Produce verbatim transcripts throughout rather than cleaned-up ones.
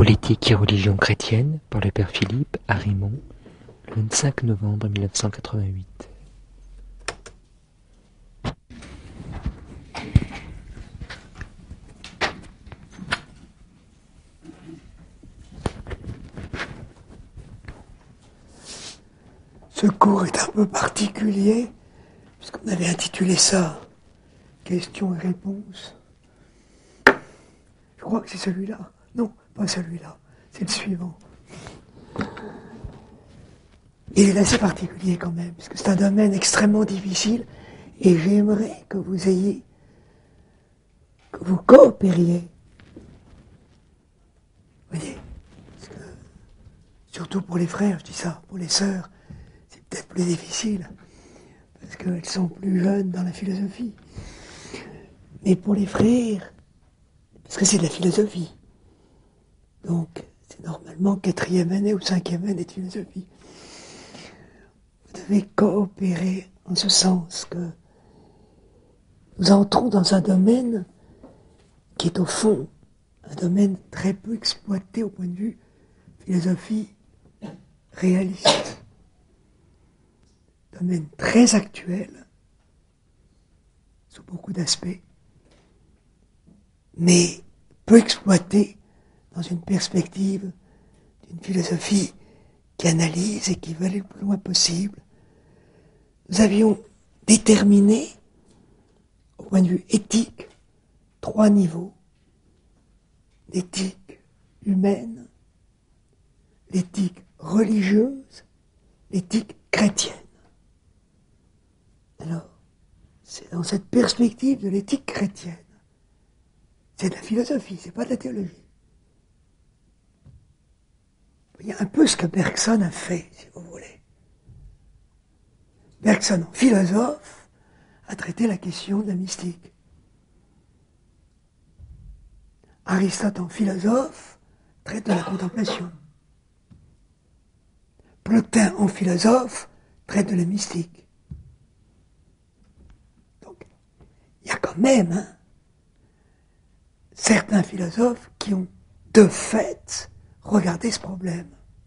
Politique et religion chrétienne par le père Philippe à Rimont, le vingt-cinq novembre mille neuf cent quatre-vingt-huit. Ce cours est un peu particulier, puisqu'on avait intitulé ça « Questions et réponses ». Je crois que c'est celui-là. Non, pas celui-là. C'est le suivant. Il est assez particulier quand même, parce que c'est un domaine extrêmement difficile, et j'aimerais que vous ayez, que vous coopériez. Vous voyez, parce que, surtout pour les frères, je dis ça, pour les sœurs, c'est peut-être plus difficile, parce qu'elles sont plus jeunes dans la philosophie. Mais pour les frères, parce que c'est de la philosophie, donc c'est normalement quatrième année ou cinquième année de philosophie. Vous devez coopérer en ce sens que nous entrons dans un domaine qui est au fond un domaine très peu exploité au point de vue philosophie réaliste. Domaine très actuel, sous beaucoup d'aspects, mais peu exploité dans une perspective d'une philosophie qui analyse et qui veut aller le plus loin possible. Nous avions déterminé, au point de vue éthique, trois niveaux. L'éthique humaine, l'éthique religieuse, l'éthique chrétienne. Alors, c'est dans cette perspective de l'éthique chrétienne. C'est de la philosophie, c'est pas de la théologie. Il y a un peu ce que Bergson a fait, si vous voulez. Bergson, en philosophe, a traité la question de la mystique. Aristote, en philosophe, traite de la contemplation. Plotin, en philosophe, traite de la mystique. Donc, il y a quand même hein, certains philosophes qui ont, de fait, regardé ce problème.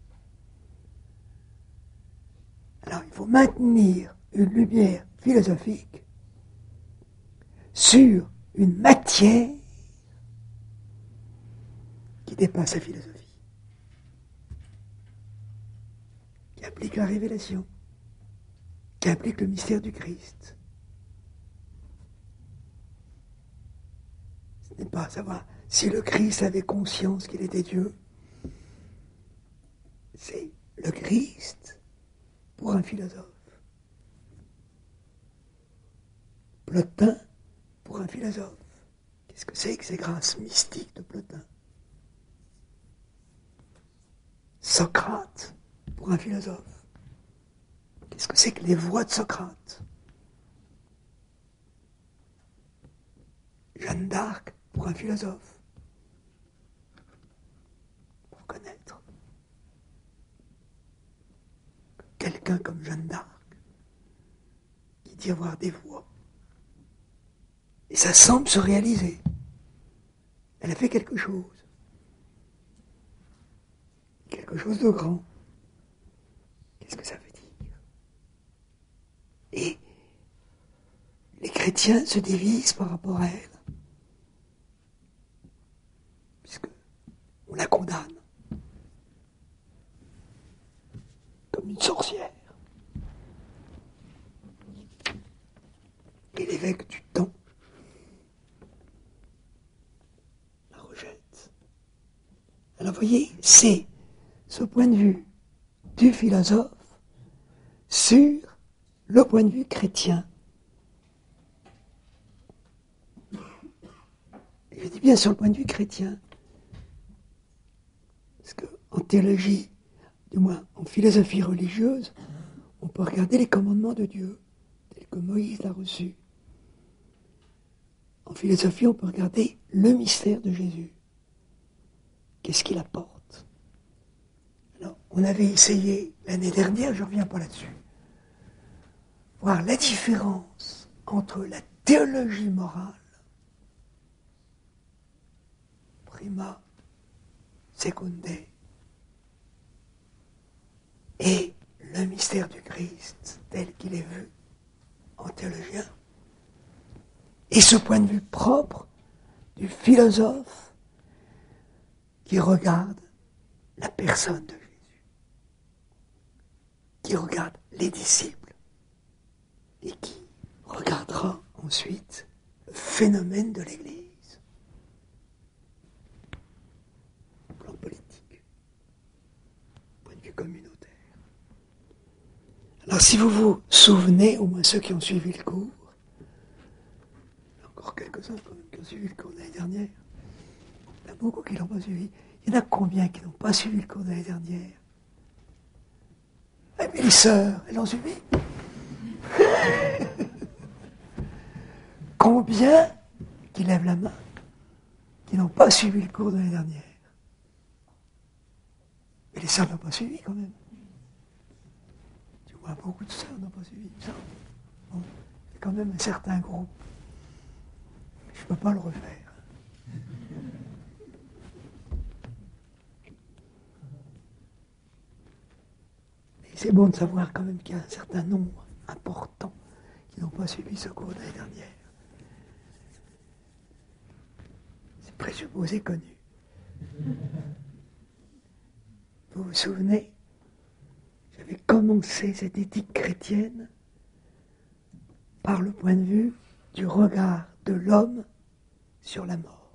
Alors, il faut maintenir une lumière philosophique sur une matière qui dépasse la philosophie, qui implique la révélation, qui implique le mystère du Christ. Ce n'est pas savoir si le Christ avait conscience qu'il était Dieu. C'est le Christ pour un philosophe. Plotin pour un philosophe. Qu'est-ce que c'est que ces grâces mystiques de Plotin? Socrate pour un philosophe. Qu'est-ce que c'est que les voies de Socrate? Jeanne d'Arc pour un philosophe. Pour connaître. Quelqu'un comme Jeanne d'Arc qui dit avoir des voies. Et ça semble se réaliser. Elle a fait quelque chose. Quelque chose de grand. Qu'est-ce que ça veut dire? Et les chrétiens se divisent par rapport à elle. Puisque on la condamne comme une sorcière. Et l'évêque du temps la rejette. Alors vous voyez, c'est ce point de vue du philosophe sur le point de vue chrétien. Et je dis bien sur le point de vue chrétien. Parce qu'en théologie, du moins en philosophie religieuse, on peut regarder les commandements de Dieu, tels que Moïse l'a reçu. En philosophie, on peut regarder le mystère de Jésus. Qu'est-ce qu'il apporte? Alors, on avait essayé l'année dernière, je ne reviens pas là-dessus, voir la différence entre la théologie morale, prima secunde. Et le mystère du Christ, tel qu'il est vu en théologien, et ce point de vue propre du philosophe qui regarde la personne de Jésus, qui regarde les disciples et qui regardera ensuite le phénomène de l'Église, au plan politique, au point de vue communautaire. Alors si vous vous souvenez, au moins ceux qui ont suivi le cours, il y a encore quelques-uns quand même qui ont suivi le cours de l'année dernière, il y en a beaucoup qui ne l'ont pas suivi. Il y en a combien qui n'ont pas suivi le cours de l'année dernière? Eh bien les sœurs, elles l'ont suivi. Combien qui lèvent la main, qui n'ont pas suivi le cours de l'année dernière? Mais les sœurs n'ont pas suivi quand même. Tu vois, beaucoup de sœurs n'ont pas suivi ça. Bon, c'est quand même un certain groupe. Je ne peux pas le refaire. Mais c'est bon de savoir quand même qu'il y a un certain nombre important qui n'ont pas suivi ce cours de l'année dernière. C'est présupposé connu. Vous vous souvenez, j'avais commencé cette éthique chrétienne par le point de vue du regard de l'homme sur la mort.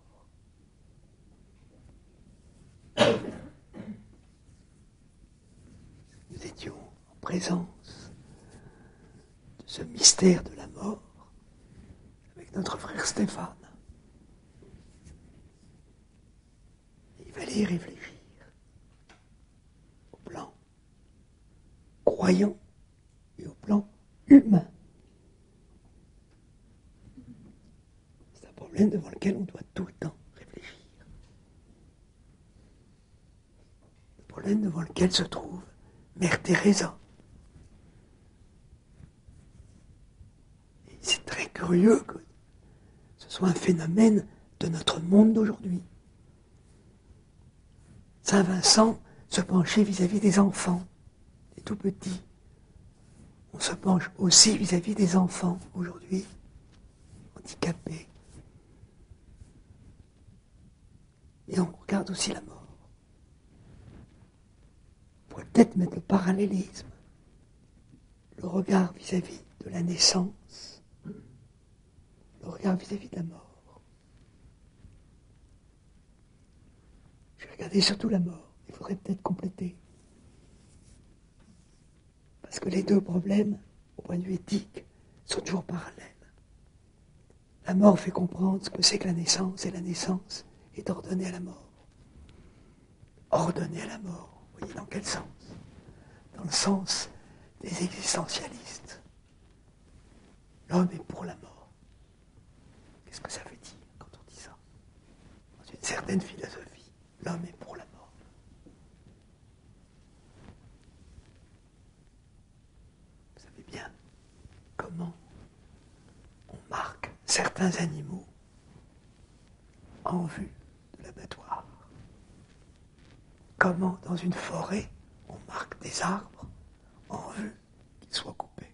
Nous étions en présence de ce mystère de la mort avec notre frère Stéphane. Il fallait y réfléchir au plan croyant et au plan humain. C'est un problème devant lequel on doit tout le temps réfléchir. Le problème devant lequel se trouve Mère Teresa. Et c'est très curieux que ce soit un phénomène de notre monde d'aujourd'hui. Saint Vincent se penchait vis-à-vis des enfants, des tout petits. On se penche aussi vis-à-vis des enfants aujourd'hui, handicapés. Et on regarde aussi la mort. On pourrait peut-être mettre le parallélisme, le regard vis-à-vis de la naissance, le regard vis-à-vis de la mort. Je vais regarder surtout la mort. Il faudrait peut-être compléter. Parce que les deux problèmes, au point de vue éthique, sont toujours parallèles. La mort fait comprendre ce que c'est que la naissance, et la naissance est ordonnée à la mort. Ordonnée à la mort. Vous voyez dans quel sens? Dans le sens des existentialistes. L'homme est pour la mort. Qu'est-ce que ça veut dire quand on dit ça? Dans une certaine philosophie, l'homme est pour la mort. Vous savez bien comment on marque certains animaux en vue de l'abattoir. Comment dans une forêt on marque des arbres en vue qu'ils soient coupés.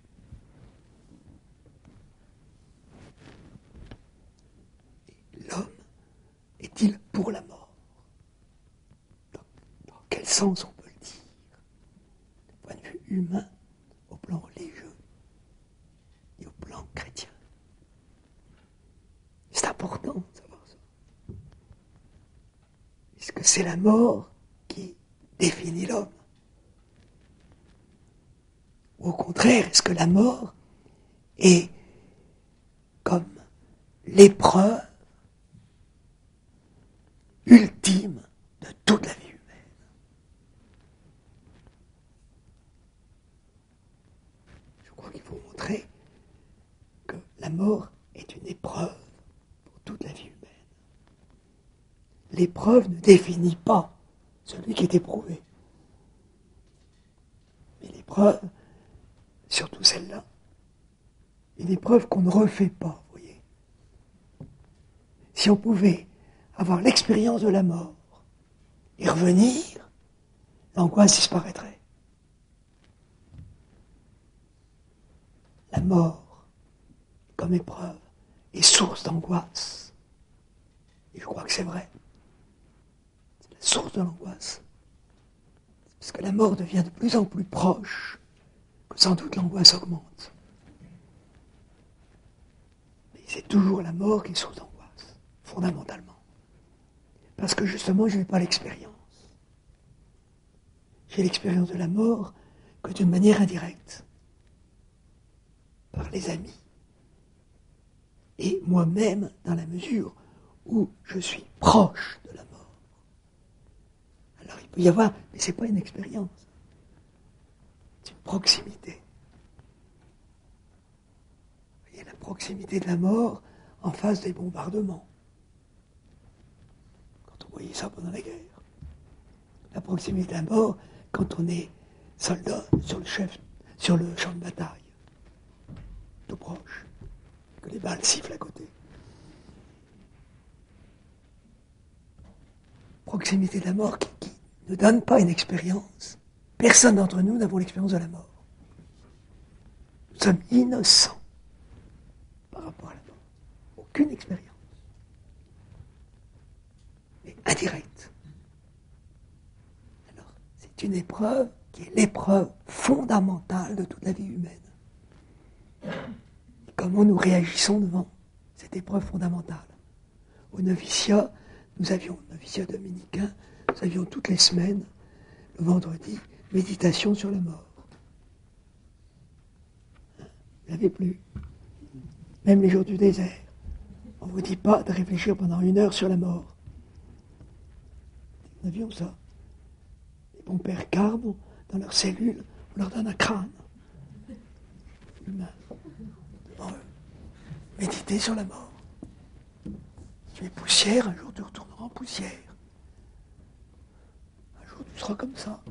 Et l'homme est-il pour la mort? dans, dans quel sens on peut le dire? Du point de vue humain, au plan religieux et au plan chrétien. C'est important de savoir ça. Est-ce que c'est la mort qui définit l'homme? Ou au contraire, est-ce que la mort est comme l'épreuve ultime de toute la vie humaine? Je crois qu'il faut montrer que la mort est une épreuve pour toute la vie humaine. L'épreuve ne définit pas celui qui est éprouvé. Mais l'épreuve, surtout celle-là, une épreuve qu'on ne refait pas, vous voyez. Si on pouvait avoir l'expérience de la mort et revenir, l'angoisse disparaîtrait. La mort, comme épreuve, est source d'angoisse. Et je crois que c'est vrai. C'est la source de l'angoisse. Parce que la mort devient de plus en plus proche, que sans doute l'angoisse augmente. Mais c'est toujours la mort qui est source d'angoisse, fondamentalement. Parce que justement, je n'ai pas l'expérience. J'ai l'expérience de la mort que d'une manière indirecte. Par les amis. Et moi-même, dans la mesure où je suis proche de la mort. Alors il peut y avoir, mais ce n'est pas une expérience. C'est une proximité. Vous voyez, la proximité de la mort en face des bombardements. Quand on voyait ça pendant la guerre. La proximité de la mort quand on est soldat sur le chef, sur le champ de bataille. Tout proche, que les balles sifflent à côté. Proximité de la mort qui, qui ne donne pas une expérience. Personne d'entre nous n'avons l'expérience de la mort. Nous sommes innocents par rapport à la mort. Aucune expérience. Mais indirecte. Alors, c'est une épreuve qui est l'épreuve fondamentale de toute la vie humaine. Comment nous réagissons devant cette épreuve fondamentale. Au noviciat, nous avions, au noviciat dominicain, nous avions toutes les semaines, le vendredi, méditation sur la mort. Vous n'avez plus. Même les jours du désert. On ne vous dit pas de réfléchir pendant une heure sur la mort. Nous avions ça. Les bons pères Carmes, dans leurs cellules, on leur donne un crâne. Humain. Méditer sur la mort. Tu es poussière, un jour tu retourneras en poussière. Un jour tu seras comme ça.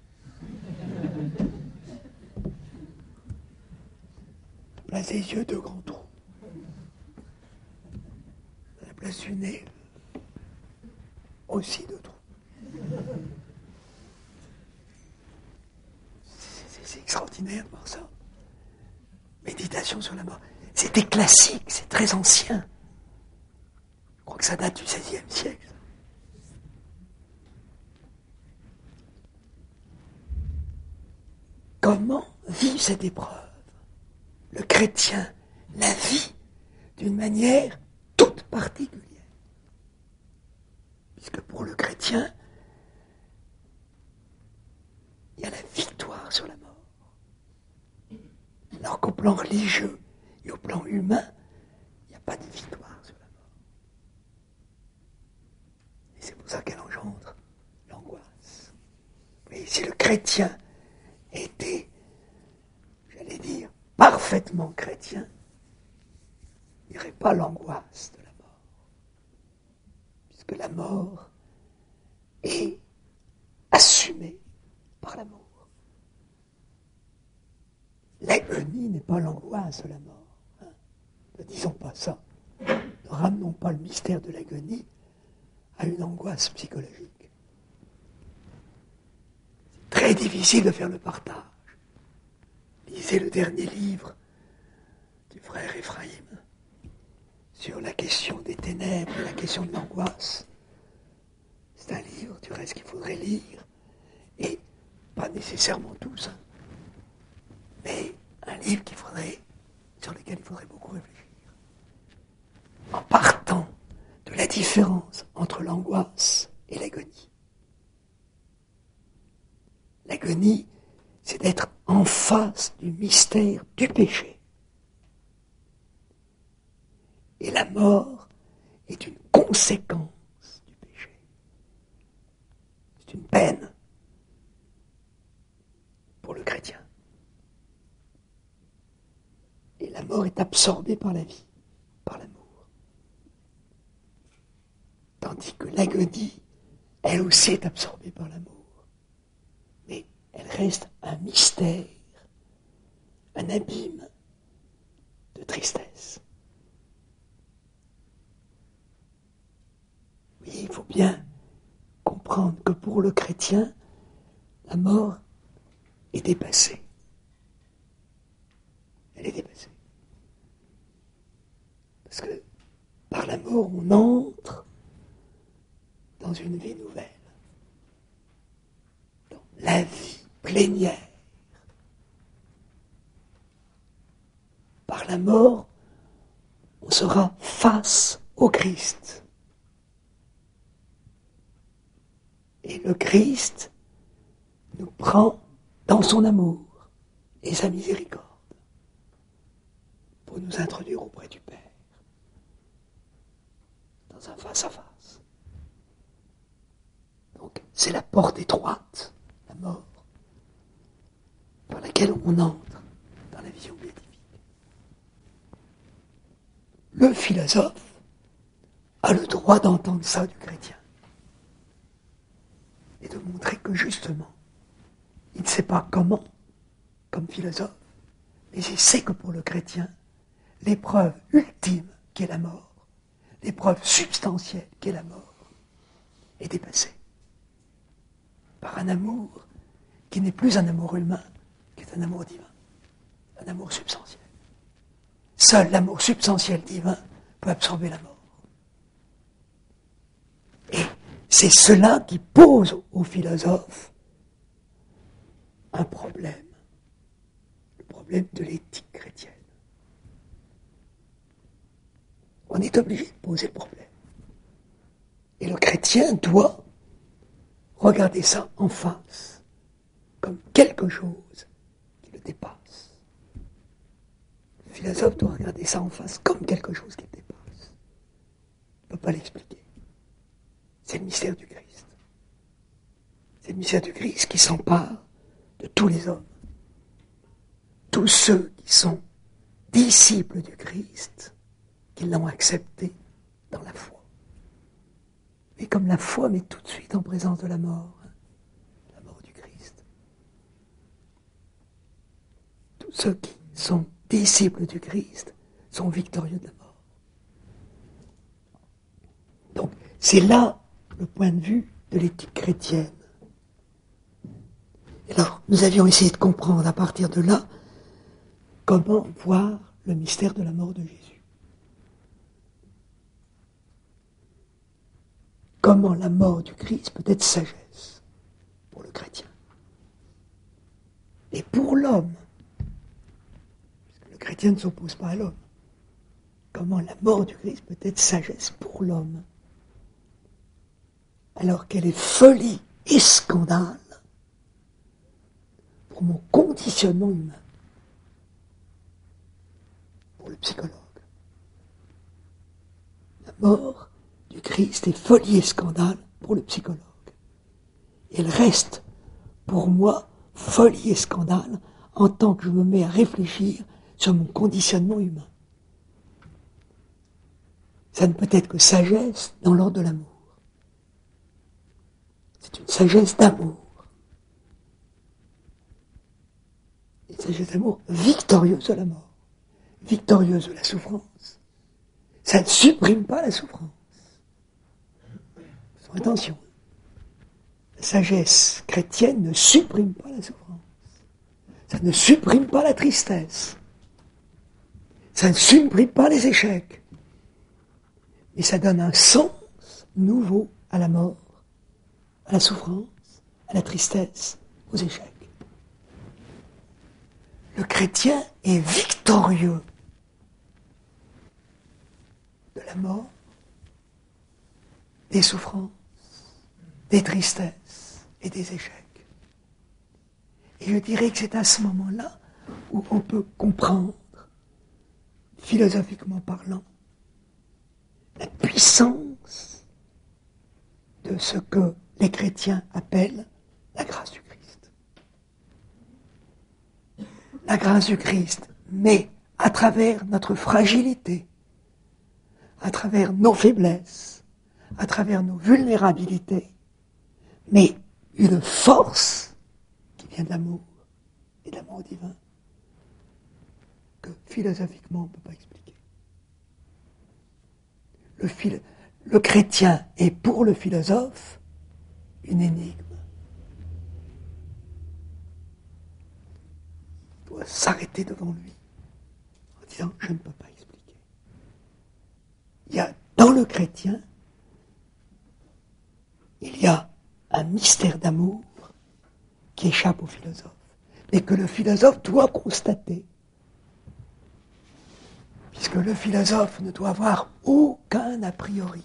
À la place des yeux, deux grands trous. À la place du nez, aussi deux trous. C'est, c'est extraordinaire de voir ça. Méditation sur la mort. C'était classique, c'est très ancien. Je crois que ça date du seizième siècle. Comment vit cette épreuve? Le chrétien la vit d'une manière toute particulière. Puisque pour le chrétien, il y a la victoire sur la mort. Alors qu'au plan religieux et au plan humain, il n'y a pas de victoire sur la mort. Et c'est pour ça qu'elle engendre l'angoisse. Mais si le chrétien était, j'allais dire, parfaitement chrétien, il n'y aurait pas l'angoisse de la mort. Puisque la mort est assumée par l'amour. L'agonie n'est pas l'angoisse de la mort. Hein. Ne disons pas ça. Ne ramenons pas le mystère de l'agonie à une angoisse psychologique. C'est très difficile de faire le partage. Lisez le dernier livre du frère Ephraïm sur la question des ténèbres, la question de l'angoisse. C'est un livre, du reste, qu'il faudrait lire, et pas nécessairement tous, hein. Mais un livre qu'il faudrait, sur lequel il faudrait beaucoup réfléchir. En partant de la différence entre l'angoisse et l'agonie. L'agonie, c'est d'être en face du mystère du péché. Et la mort est une conséquence du péché. C'est une peine pour le chrétien. Et la mort est absorbée par la vie, par l'amour. Tandis que l'agonie, elle aussi est absorbée par l'amour. Mais elle reste un mystère, un abîme de tristesse. Oui, il faut bien comprendre que pour le chrétien, la mort est dépassée. Elle est dépassée. Parce que par la mort, on entre dans une vie nouvelle. Dans la vie plénière. Par la mort, on sera face au Christ. Et le Christ nous prend dans son amour et sa miséricorde pour nous introduire auprès du Père dans un face-à-face. Donc c'est la porte étroite, la mort, par laquelle on entre dans la vision béatifique. Le philosophe a le droit d'entendre ça du chrétien et de montrer que justement, il ne sait pas comment, comme philosophe, mais il sait que pour le chrétien, l'épreuve ultime qu'est la mort, l'épreuve substantielle qu'est la mort, est dépassée par un amour qui n'est plus un amour humain, qui est un amour divin, un amour substantiel. Seul l'amour substantiel divin peut absorber la mort. Et c'est cela qui pose aux philosophes un problème, le problème de l'éthique chrétienne. On est obligé de poser le problème. Et le chrétien doit regarder ça en face, comme quelque chose qui le dépasse. Le philosophe doit regarder ça en face comme quelque chose qui le dépasse. Il ne peut pas l'expliquer. C'est le mystère du Christ. C'est le mystère du Christ qui s'empare de tous les hommes. Tous ceux qui sont disciples du Christ, qui l'ont accepté dans la foi. Et comme la foi met tout de suite en présence de la mort, hein, la mort du Christ. Tous ceux qui sont disciples du Christ sont victorieux de la mort. Donc, c'est là le point de vue de l'éthique chrétienne. Alors, nous avions essayé de comprendre à partir de là comment voir le mystère de la mort de Jésus. Comment la mort du Christ peut être sagesse pour le chrétien. Et pour l'homme, parce que le chrétien ne s'oppose pas à l'homme, comment la mort du Christ peut être sagesse pour l'homme, alors qu'elle est folie et scandale pour mon conditionnement humain, pour le psychologue. La mort du Christ est folie et scandale pour le psychologue. Et elle reste, pour moi, folie et scandale en tant que je me mets à réfléchir sur mon conditionnement humain. Ça ne peut être que sagesse dans l'ordre de l'amour. C'est une sagesse d'amour. Une sagesse d'amour victorieuse de la mort, victorieuse de la souffrance. Ça ne supprime pas la souffrance. Attention, la sagesse chrétienne ne supprime pas la souffrance. Ça ne supprime pas la tristesse. Ça ne supprime pas les échecs. Mais ça donne un sens nouveau à la mort, à la souffrance, à la tristesse, aux échecs. Le chrétien est victorieux de la mort, des souffrances, des tristesses et des échecs. Et je dirais que c'est à ce moment-là où on peut comprendre, philosophiquement parlant, la puissance de ce que les chrétiens appellent la grâce du Christ. La grâce du Christ, mais à travers notre fragilité, à travers nos faiblesses, à travers nos vulnérabilités, mais une force qui vient de l'amour et de l'amour divin que philosophiquement on ne peut pas expliquer. Le, philo- le chrétien est pour le philosophe une énigme. Il doit s'arrêter devant lui en disant « je ne peux pas expliquer ». Il y a dans le chrétien, il y a un mystère d'amour qui échappe au philosophe, mais que le philosophe doit constater, puisque le philosophe ne doit avoir aucun a priori.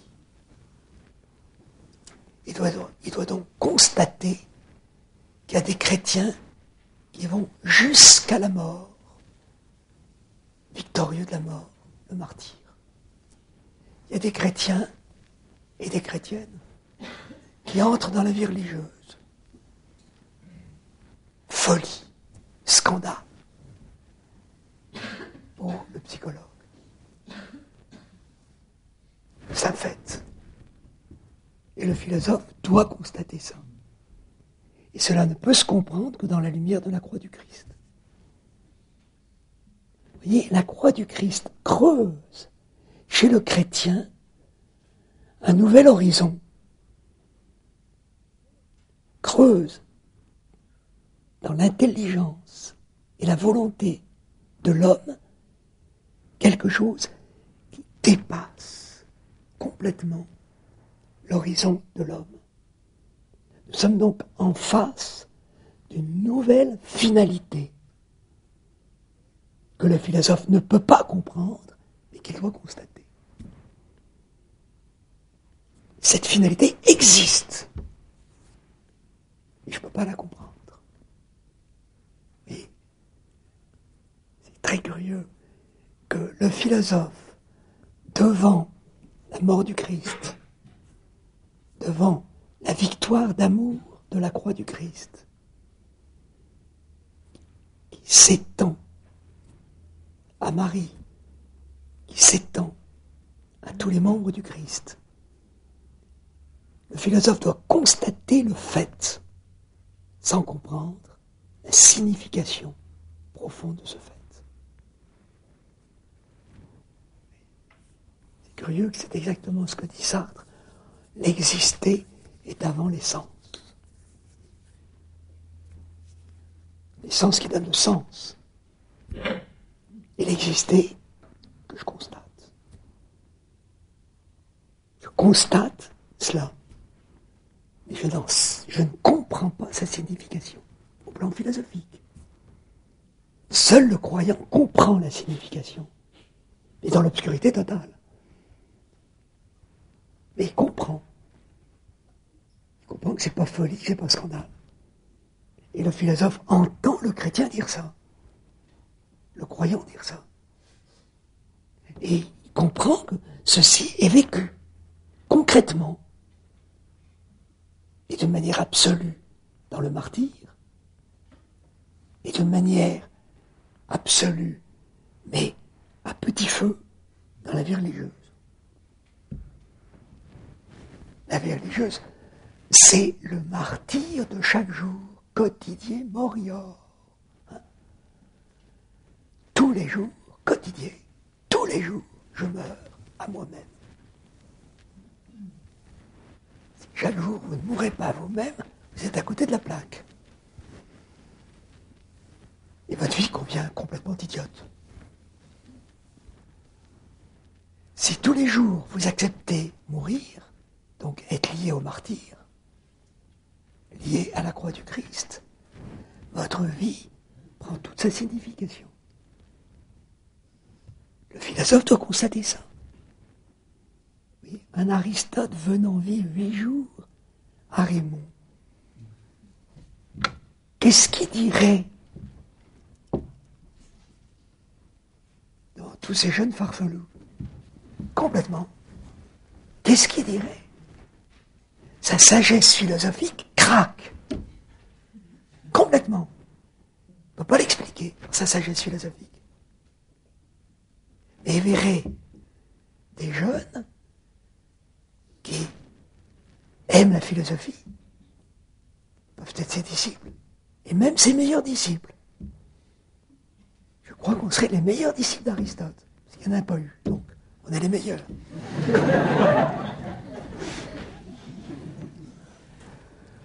Il doit, il doit donc constater qu'il y a des chrétiens qui vont jusqu'à la mort, victorieux de la mort, le martyr. Il y a des chrétiens et des chrétiennes qui entrent dans la vie religieuse. Folie, scandale. Pour le psychologue. Ça fait. Et le philosophe doit constater ça. Et cela ne peut se comprendre que dans la lumière de la croix du Christ. Vous voyez, la croix du Christ creuse chez le chrétien un nouvel horizon. Creuse dans l'intelligence et la volonté de l'homme quelque chose qui dépasse complètement l'horizon de l'homme. Nous sommes donc en face d'une nouvelle finalité que le philosophe ne peut pas comprendre, mais qu'il doit constater. Cette finalité existe, et je ne peux pas la comprendre. Mais c'est très curieux que le philosophe, devant la mort du Christ, devant la victoire d'amour de la croix du Christ, qui s'étend à Marie, qui s'étend à tous les membres du Christ, le philosophe doit constater le fait, sans comprendre la signification profonde de ce fait. C'est curieux que c'est exactement ce que dit Sartre. L'exister est avant l'essence. L'essence qui donne le sens. Et l'exister que je constate. Je constate cela. Mais je, je ne comprends pas sa signification au plan philosophique. Seul le croyant comprend la signification. Et dans l'obscurité totale. Mais il comprend. Il comprend que c'est pas folie, que c'est pas scandale. Et le philosophe entend le chrétien dire ça. Le croyant dire ça. Et il comprend que ceci est vécu, concrètement, et de manière absolue dans le martyr, et de manière absolue, mais à petit feu, dans la vie religieuse. La vie religieuse, c'est le martyr de chaque jour, quotidien, morior. Hein? Tous les jours, quotidien, tous les jours, je meurs à moi-même. Si chaque jour vous ne mourrez pas à vous-même, vous êtes à côté de la plaque. Et votre vie convient complètement idiote. Si tous les jours vous acceptez mourir, donc être lié au martyr, lié à la croix du Christ, votre vie prend toute sa signification. Le philosophe doit constater ça. Oui, un Aristote venant vivre huit jours à Raymond. Qu'est-ce qu'il dirait devant tous ces jeunes farfelus? Complètement. Qu'est-ce qu'il dirait? Sa sagesse philosophique craque. Complètement. On ne peut pas l'expliquer, sa sagesse philosophique. Mais il verrait des jeunes qui aiment la philosophie, peuvent être ses disciples, et même ses meilleurs disciples. Je crois qu'on serait les meilleurs disciples d'Aristote, parce qu'il n'y en a pas eu, donc on est les meilleurs.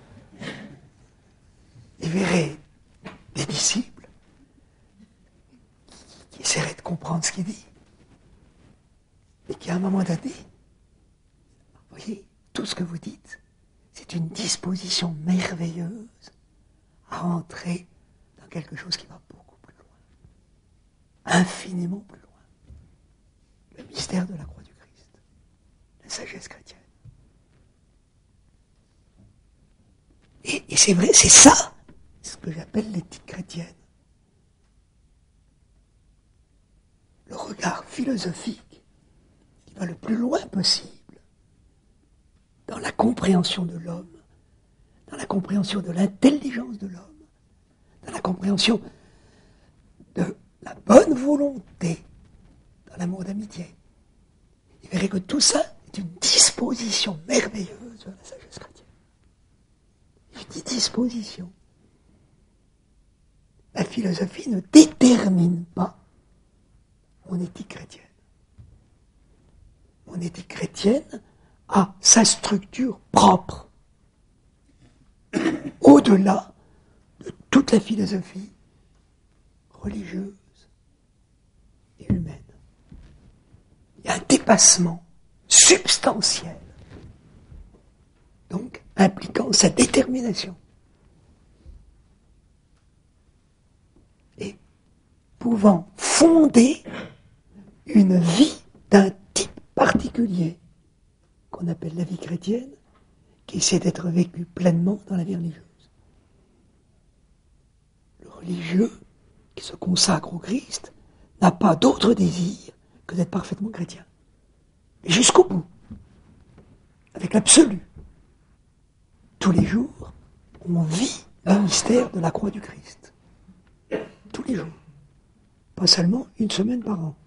comprendre ce qu'il dit. Et qu'à un moment donné, vous voyez, tout ce que vous dites, c'est une disposition merveilleuse à entrer dans quelque chose qui va beaucoup plus loin. Infiniment plus loin. Le mystère de la croix du Christ. La sagesse chrétienne. Et, et c'est vrai, c'est ça, ce que j'appelle l'éthique chrétienne. Le regard philosophique qui va le plus loin possible dans la compréhension de l'homme, dans la compréhension de l'intelligence de l'homme, dans la compréhension de la bonne volonté, dans l'amour d'amitié. Il verrait que tout ça est une disposition merveilleuse de la sagesse chrétienne. Je dis disposition. La philosophie ne détermine pas mon éthique chrétienne. Mon éthique chrétienne a sa structure propre, au-delà de toute la philosophie religieuse et humaine. Il y a un dépassement substantiel, donc impliquant sa détermination. Et pouvant fonder une vie d'un type particulier, qu'on appelle la vie chrétienne, qui essaie d'être vécue pleinement dans la vie religieuse. Le religieux qui se consacre au Christ n'a pas d'autre désir que d'être parfaitement chrétien. Et jusqu'au bout, avec l'absolu. Tous les jours, on vit le mystère de la croix du Christ. Tous les jours. Pas seulement une semaine par an.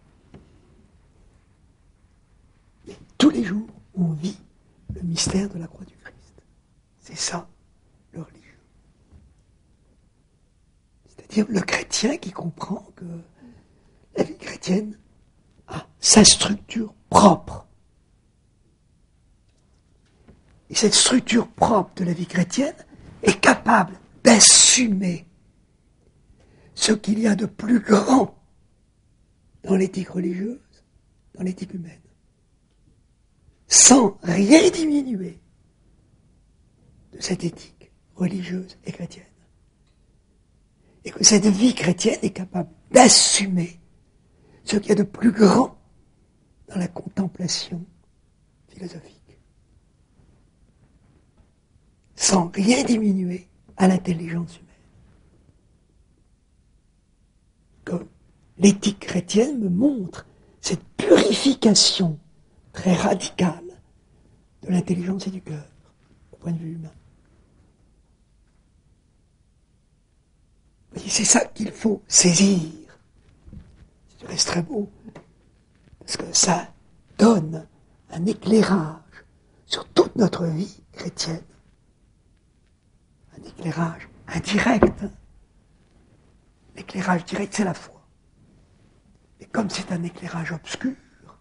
Mais tous les jours, on vit le mystère de la croix du Christ. C'est ça, le religieux. C'est-à-dire le chrétien qui comprend que la vie chrétienne a sa structure propre. Et cette structure propre de la vie chrétienne est capable d'assumer ce qu'il y a de plus grand dans l'éthique religieuse, dans l'éthique humaine, sans rien diminuer de cette éthique religieuse et chrétienne. Et que cette vie chrétienne est capable d'assumer ce qu'il y a de plus grand dans la contemplation philosophique, sans rien diminuer à l'intelligence humaine. Que l'éthique chrétienne me montre cette purification très radicale de l'intelligence et du cœur, au point de vue humain. Et c'est ça qu'il faut saisir. Ça reste très beau, parce que ça donne un éclairage sur toute notre vie chrétienne. Un éclairage indirect. L'éclairage direct, c'est la foi. Et comme c'est un éclairage obscur,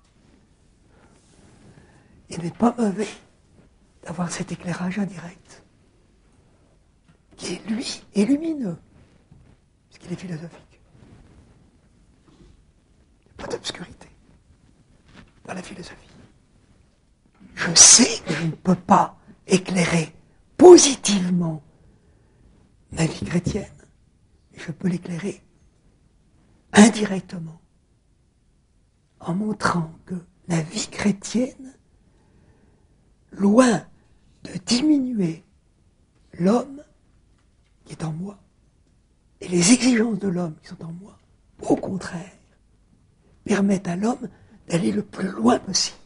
il n'est pas mauvais d'avoir cet éclairage indirect, qui est, lui, est lumineux, puisqu'il est philosophique. Il n'y a pas d'obscurité dans la philosophie. Je sais que je ne peux pas éclairer positivement ma vie chrétienne, mais je peux l'éclairer indirectement, en montrant que la vie chrétienne, loin de diminuer l'homme qui est en moi, et les exigences de l'homme qui sont en moi, au contraire, permettent à l'homme d'aller le plus loin possible,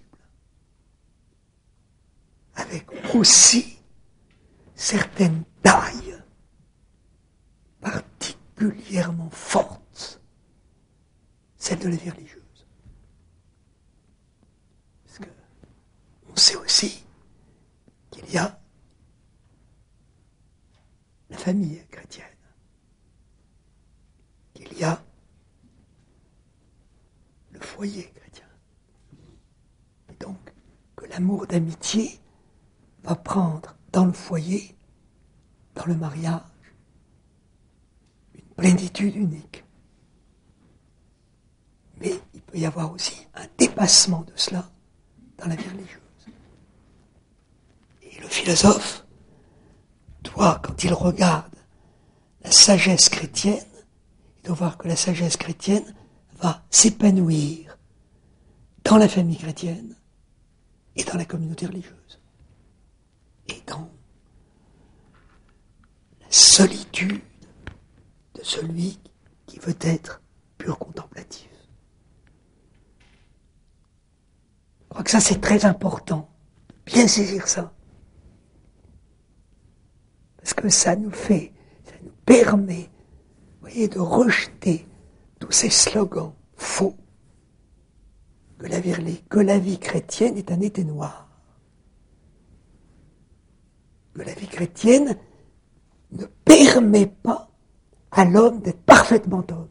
avec aussi certaines tailles particulièrement fortes, celles de la vie religieuse. Parce que on sait aussi qu'il y a la famille chrétienne, qu'il y a le foyer chrétien. Et donc, que l'amour d'amitié va prendre dans le foyer, dans le mariage, une plénitude unique. Mais il peut y avoir aussi un dépassement de cela dans la vie religieuse. Et le philosophe doit, quand il regarde la sagesse chrétienne, il doit voir que la sagesse chrétienne va s'épanouir dans la famille chrétienne et dans la communauté religieuse. Et dans la solitude de celui qui veut être pur contemplatif. Je crois que ça c'est très important, bien saisir ça. Parce que ça nous fait, ça nous permet, vous voyez, de rejeter tous ces slogans faux, que la vie, que la vie chrétienne est un été noir. Que la vie chrétienne ne permet pas à l'homme d'être parfaitement homme.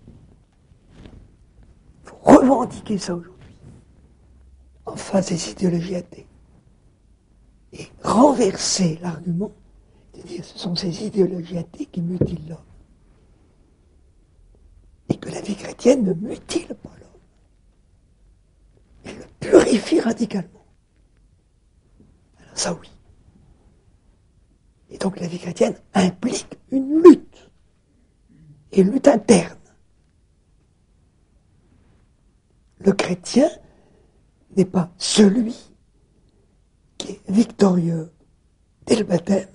Il faut revendiquer ça aujourd'hui, en face des idéologies athées. Et renverser l'argument, c'est-à-dire que ce sont ces idéologies athées qui mutilent l'homme. Et que la vie chrétienne ne mutile pas l'homme. Elle le purifie radicalement. Alors ça oui. Et donc la vie chrétienne implique une lutte. Et une lutte interne. Le chrétien n'est pas celui qui est victorieux dès le baptême.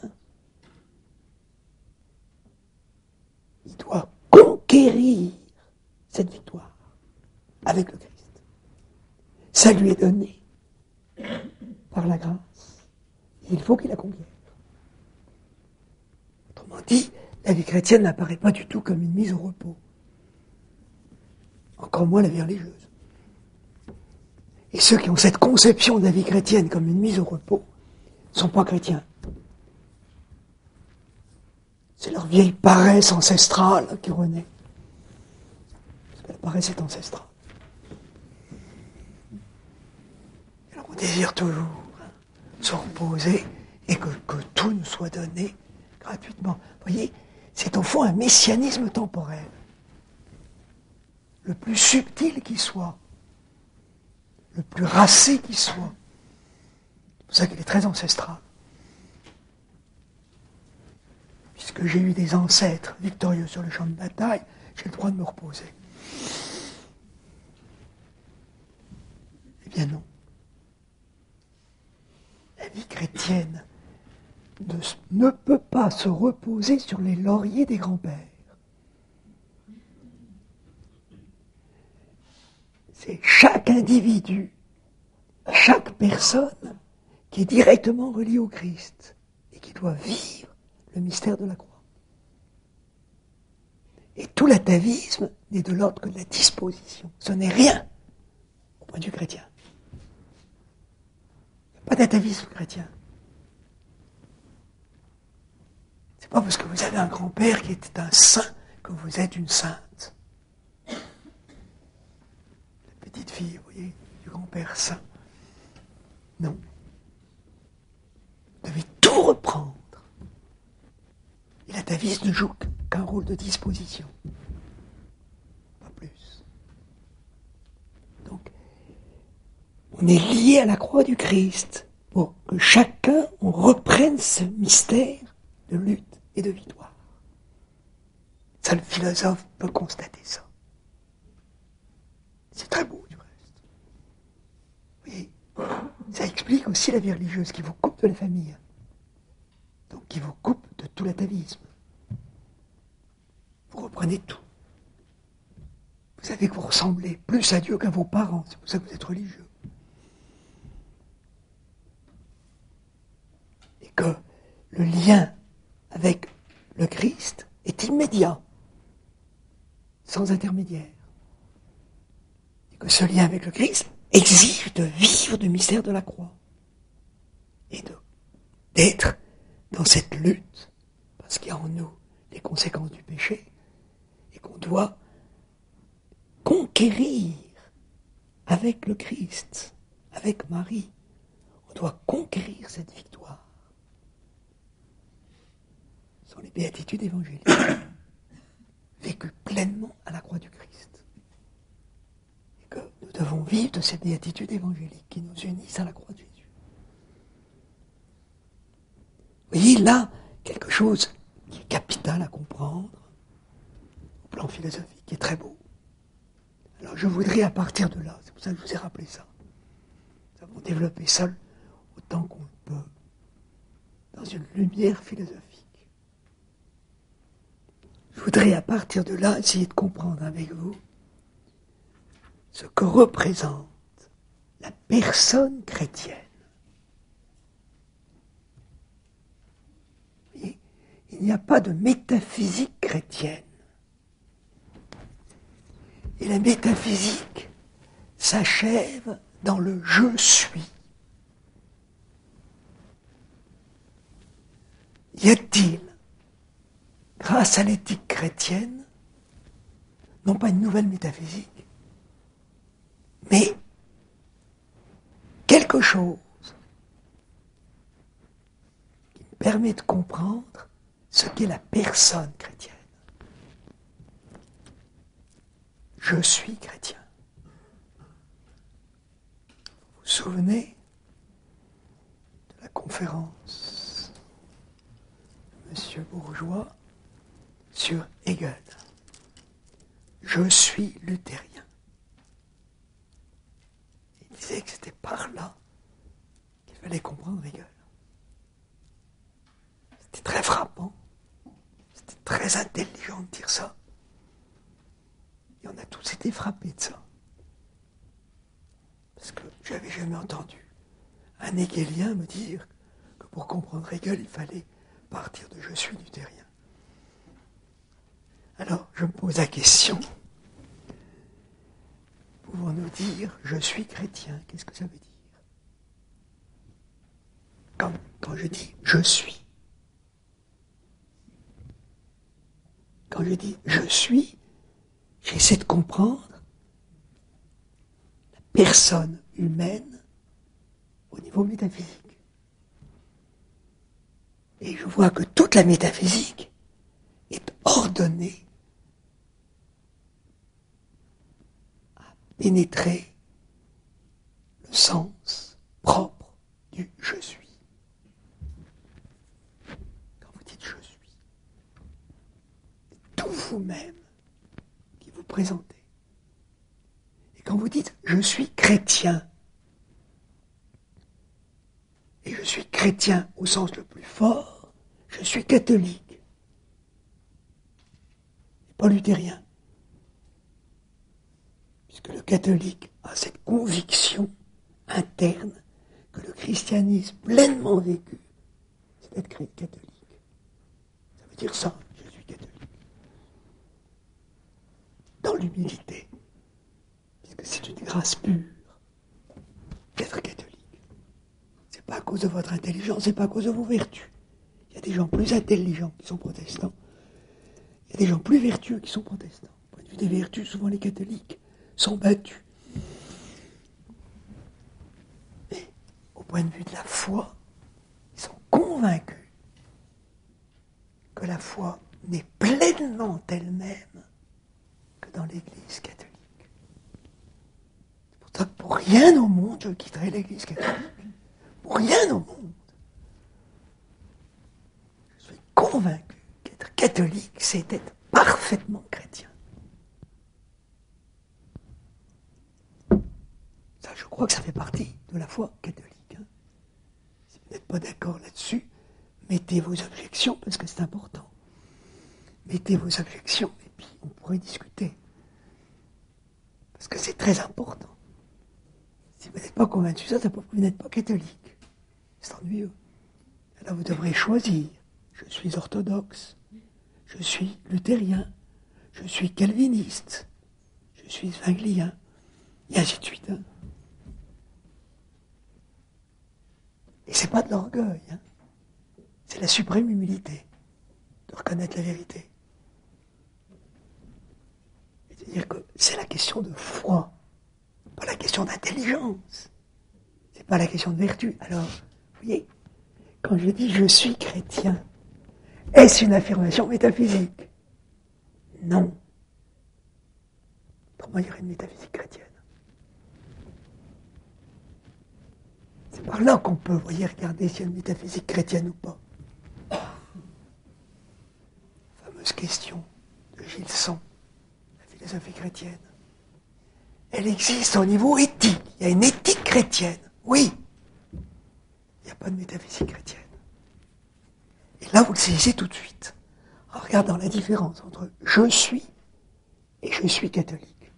Il doit conquérir cette victoire avec le Christ. Ça lui est donné par la grâce. Et il faut qu'il la conquiert. Autrement dit, la vie chrétienne n'apparaît pas du tout comme une mise au repos. Encore moins la vie religieuse. Et ceux qui ont cette conception de la vie chrétienne comme une mise au repos ne sont pas chrétiens. C'est leur vieille paresse ancestrale qui renaît. Parce que la paresse est ancestrale. Alors on désire toujours se reposer et que, que tout nous soit donné gratuitement. Vous voyez, c'est au fond un messianisme temporel. Le plus subtil qui soit. Le plus racé qui soit. C'est pour ça qu'il est très ancestral. Puisque j'ai eu des ancêtres victorieux sur le champ de bataille, j'ai le droit de me reposer. Eh bien non. La vie chrétienne ne, ne peut pas se reposer sur les lauriers des grands-pères. C'est chaque individu, chaque personne qui est directement reliée au Christ et qui doit vivre le mystère de la croix. Et tout l'atavisme n'est de l'ordre que de la disposition. Ce n'est rien au point de vue chrétien. Il n'y a pas d'atavisme chrétien. C'est pas parce que vous avez un grand-père qui était un saint que vous êtes une sainte. Petite fille, vous voyez, du grand-père saint. Non. Vous devez tout reprendre. Et l'atavisme ne joue qu'un rôle de disposition. Pas plus. Donc, on est lié à la croix du Christ pour que chacun, on reprenne ce mystère de lutte et de victoire. Ça, le philosophe peut constater ça. C'est très beau, du reste. Oui, ça explique aussi la vie religieuse qui vous coupe de la famille. Donc qui vous coupe de tout l'atavisme. Vous reprenez tout. Vous savez que vous ressemblez plus à Dieu qu'à vos parents. C'est pour ça que vous êtes religieux. Et que le lien avec le Christ est immédiat, sans intermédiaire. Que ce lien avec le Christ exige de vivre du mystère de la croix et de, d'être dans cette lutte, parce qu'il y a en nous les conséquences du péché et qu'on doit conquérir avec le Christ, avec Marie. On doit conquérir cette victoire. Ce sont les béatitudes évangéliques, vécues pleinement à la croix du Christ. vivre de ces béatitudes évangéliques qui nous unissent à la croix de Jésus. Vous voyez là quelque chose qui est capital à comprendre au plan philosophique, qui est très beau. Alors je voudrais à partir de là, c'est pour ça que je vous ai rappelé ça, nous avons développé seul autant qu'on le peut, dans une lumière philosophique. Je voudrais à partir de là essayer de comprendre avec vous ce que représente la personne chrétienne. Et il n'y a pas de métaphysique chrétienne. Et la métaphysique s'achève dans le « je suis ». Y a-t-il, grâce à l'éthique chrétienne, non pas une nouvelle métaphysique, mais quelque chose qui me permet de comprendre ce qu'est la personne chrétienne. Je suis chrétien. Vous vous souvenez de la conférence de M. Bourgeois sur Hegel. Je suis luthérien. Il disait que c'était par là qu'il fallait comprendre Hegel. C'était très frappant. C'était très intelligent de dire ça. Et on a tous été frappés de ça. Parce que je n'avais jamais entendu un hegelien me dire que pour comprendre Hegel, il fallait partir de « je suis luthérien ». Alors, je me pose la question, pouvons-nous dire « je suis chrétien », qu'est-ce que ça veut dire? Quand, quand je dis « je suis », quand je dis « je suis », j'essaie de comprendre la personne humaine au niveau métaphysique. Et je vois que toute la métaphysique est ordonnée à pénétrer le sens propre du « je suis ». Quand vous dites « je suis », c'est tout vous-même qui vous présentez. Et quand vous dites « je suis chrétien », et je suis chrétien au sens le plus fort, je suis catholique, et pas luthérien. Puisque le catholique a cette conviction interne que le christianisme pleinement vécu, c'est d'être catholique. Ça veut dire ça, je suis catholique. Dans l'humilité, puisque c'est une grâce pure d'être catholique. C'est pas à cause de votre intelligence, c'est pas à cause de vos vertus. Il y a des gens plus intelligents qui sont protestants. Il y a des gens plus vertueux qui sont protestants. Au point de vue des vertus, souvent les catholiques sont battus. Mais au point de vue de la foi, ils sont convaincus que la foi n'est pleinement elle-même que dans l'Église catholique. C'est pour ça que pour rien au monde, je quitterai l'Église catholique. Pour rien au monde. Je suis convaincu qu'être catholique, c'est être parfaitement chrétien. Ça, je crois que ça fait partie de la foi catholique. Hein. Si vous n'êtes pas d'accord là-dessus, mettez vos objections, parce que c'est important. Mettez vos objections, et puis on pourrait discuter. Parce que c'est très important. Si vous n'êtes pas convaincu de ça, ça prouve que vous n'êtes pas catholique. C'est ennuyeux. Alors vous devrez choisir. Je suis orthodoxe, je suis luthérien, je suis calviniste, je suis zwinglien, et ainsi de suite. Hein. Et c'est pas de l'orgueil, hein. C'est la suprême humilité de reconnaître la vérité. C'est-à-dire que c'est la question de foi, pas la question d'intelligence, c'est pas la question de vertu. Alors, vous voyez, quand je dis je suis chrétien, est-ce une affirmation métaphysique? Non. Pour moi, il y aurait une métaphysique chrétienne. C'est par là qu'on peut, vous voyez, regarder s'il y a une métaphysique chrétienne ou pas. Fameuse question de Gilson, la philosophie chrétienne. Elle existe au niveau éthique. Il y a une éthique chrétienne. Oui. Il n'y a pas de métaphysique chrétienne. Et là, vous le saisissez tout de suite. En regardant la différence entre je suis et je suis catholique.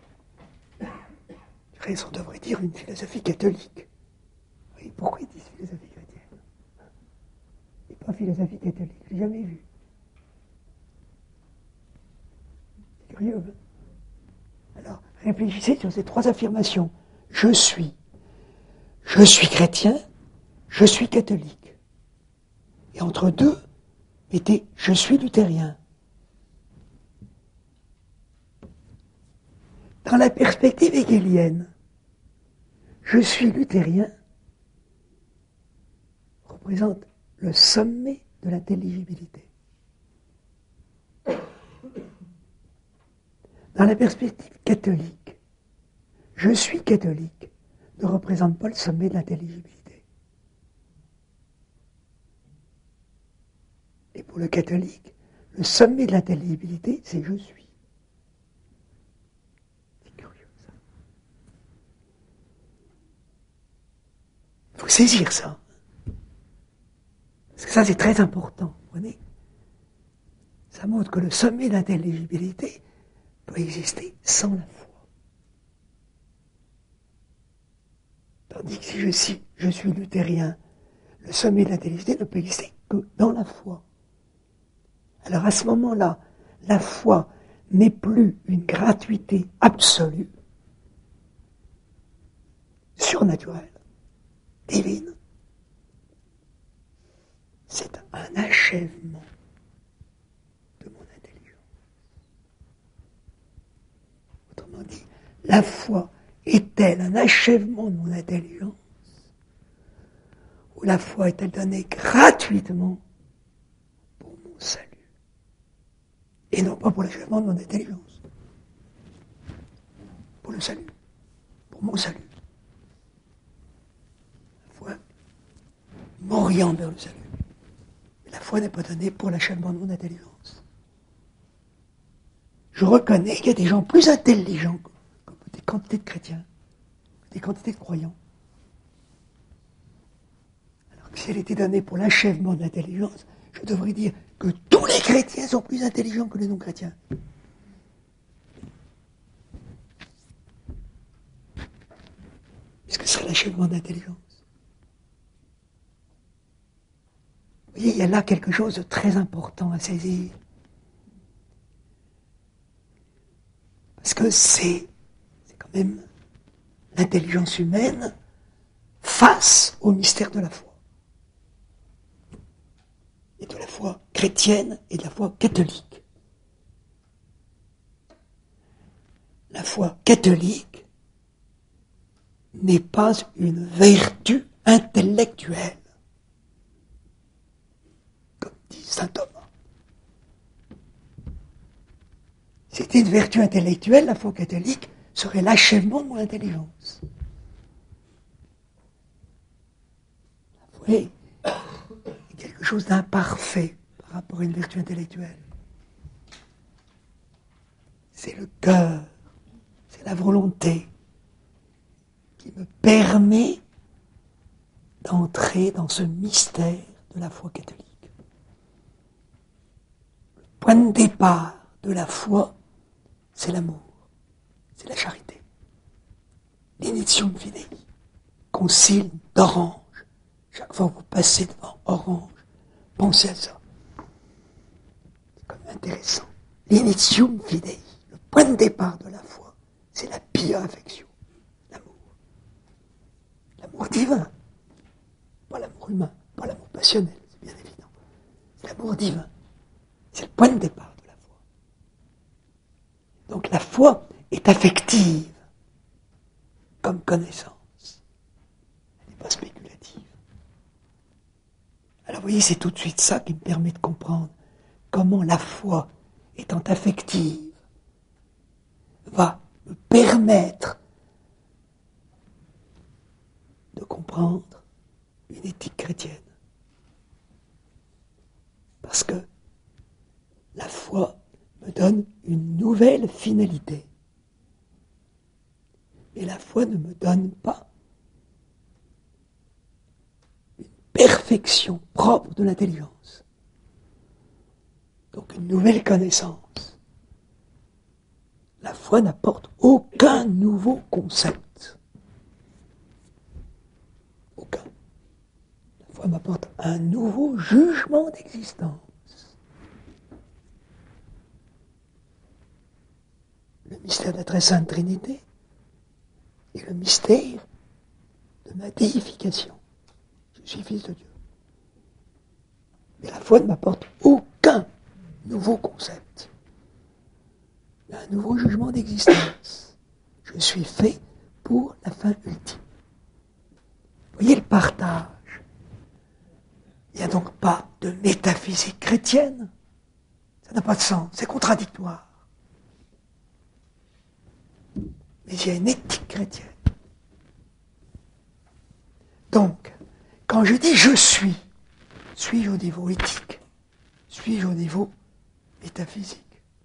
On devrait dire une philosophie catholique. Oui, pourquoi ils disent philosophie chrétienne et pas philosophie catholique? Je l'ai jamais vu. C'est curieux, hein? Alors, réfléchissez sur ces trois affirmations. Je suis. Je suis chrétien. Je suis catholique. Et entre deux, mettez je suis luthérien. Dans la perspective hegelienne, je suis luthérien représente le sommet de l'intelligibilité. Dans la perspective catholique, je suis catholique ne représente pas le sommet de l'intelligibilité. Et pour le catholique, le sommet de l'intelligibilité, c'est je suis. C'est curieux ça. Il faut saisir ça. Parce que ça, c'est très important, vous comprenez? Ça montre que le sommet de l'intelligibilité peut exister sans la foi. Tandis que si je suis, je suis luthérien, le sommet de l'intelligibilité ne peut exister que dans la foi. Alors à ce moment-là, la foi n'est plus une gratuité absolue, surnaturelle, divine. C'est un achèvement de mon intelligence. Autrement dit, la foi est-elle un achèvement de mon intelligence, ou la foi est-elle donnée gratuitement pour mon salut, et non pas pour l'achèvement de mon intelligence, pour le salut, pour mon salut. La foi m'oriente vers le salut. Mais la foi n'est pas donnée pour l'achèvement de mon intelligence. Je reconnais qu'il y a des gens plus intelligents que des quantités de chrétiens, que des quantités de croyants. Alors que si elle était donnée pour l'achèvement de l'intelligence, je devrais dire que tous les chrétiens sont plus intelligents que les non-chrétiens. Puisque ce serait l'achèvement de l'intelligence. Vous voyez, il y a là quelque chose de très important à saisir. Parce que c'est, c'est quand même l'intelligence humaine face au mystère de la foi. Et de la foi chrétienne et de la foi catholique. La foi catholique n'est pas une vertu intellectuelle, comme dit saint Thomas. Si c'était une vertu intellectuelle, la foi catholique serait l'achèvement de mon intelligence. Vous voyez, il y a quelque chose d'imparfait par rapport à une vertu intellectuelle. C'est le cœur, c'est la volonté qui me permet d'entrer dans ce mystère de la foi catholique. Le point de départ de la foi, c'est l'amour, c'est la charité. L'initium fidei, concile d'Orange. Chaque fois que vous passez devant Orange, pensez à ça. C'est comme intéressant. L'initium fidei, le point de départ de la foi, c'est la pia affection, l'amour. L'amour divin, pas l'amour humain, pas l'amour passionnel, c'est bien évident. C'est l'amour divin. C'est le point de départ de la foi. Donc la foi est affective comme connaissance. Elle n'est pas spéculative. Alors vous voyez, c'est tout de suite ça qui me permet de comprendre comment la foi, étant affective, va me permettre de comprendre une éthique chrétienne. Parce que la foi me donne une nouvelle finalité. Et la foi ne me donne pas une perfection propre de l'intelligence. Donc une nouvelle connaissance. La foi n'apporte aucun nouveau concept. Aucun. La foi m'apporte un nouveau jugement d'existence. Le mystère de la très sainte Trinité est le mystère de ma déification. Je suis fils de Dieu. Mais la foi ne m'apporte aucun nouveau concept. Un nouveau jugement d'existence. Je suis fait pour la fin ultime. Vous voyez le partage. Il n'y a donc pas de métaphysique chrétienne. Ça n'a pas de sens, c'est contradictoire. Mais il y a une éthique chrétienne. Donc, quand je dis je suis, suis-je au niveau éthique? Suis-je au niveau métaphysique?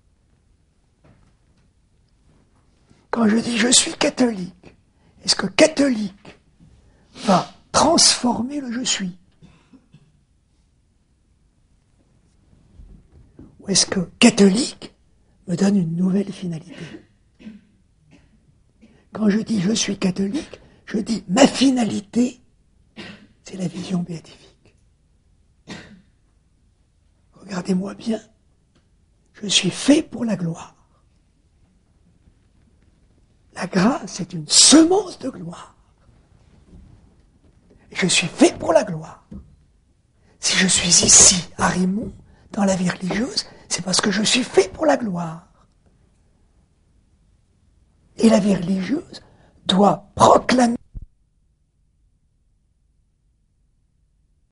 Quand je dis je suis catholique, est-ce que catholique va transformer le je suis? Ou est-ce que catholique me donne une nouvelle finalité? Quand je dis je suis catholique, je dis ma finalité, c'est la vision béatifique. Regardez-moi bien, je suis fait pour la gloire. La grâce est une semence de gloire. Et je suis fait pour la gloire. Si je suis ici, à Rimont, dans la vie religieuse, c'est parce que je suis fait pour la gloire. Et la vie religieuse doit proclamer